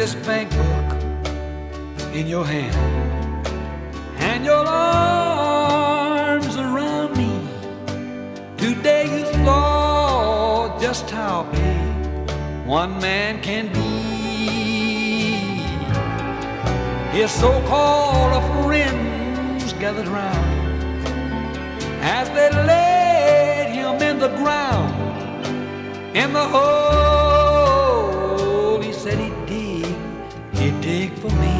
this bank book in your hand and your arms around me. Today you saw just how big one man can be. His so-called friends gathered round as they laid him in the ground. In the hole he said he'd dig for me.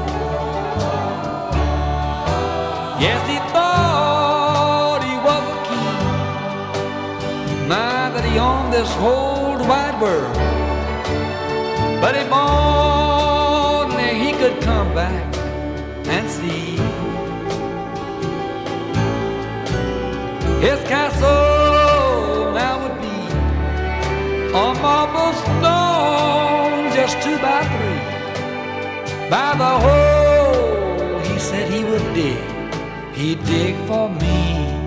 Yes, he thought he was a king, now that he owned this whole wide world. But if only he could come back and see his castle now would be a marble stone, just 2 by 3. By the hole he said he would dig, he'd dig for me.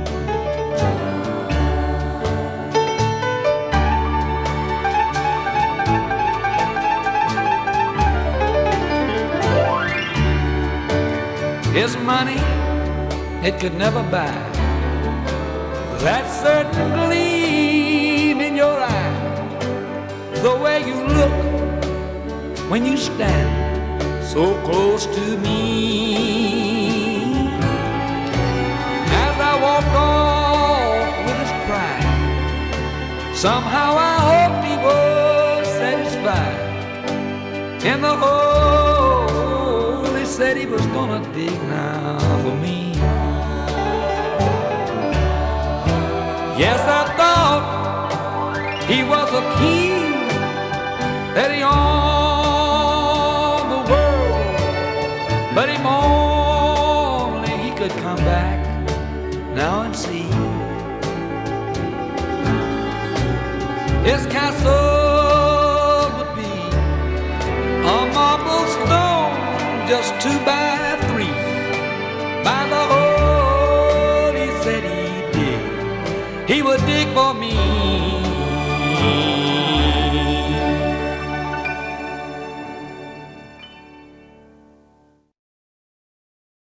His money, it could never buy that certain gleam in your eye, the way you look when you stand so close to me. As I walked off with his pride, somehow I hoped he was satisfied. In the hole he said he was gonna dig now for me. Yes, I thought he was a king, that he owned the world. But if only he could come back now and see his castle would be a marble stone, just 2 by 3. By the hole he said he'd dig, he would dig for me.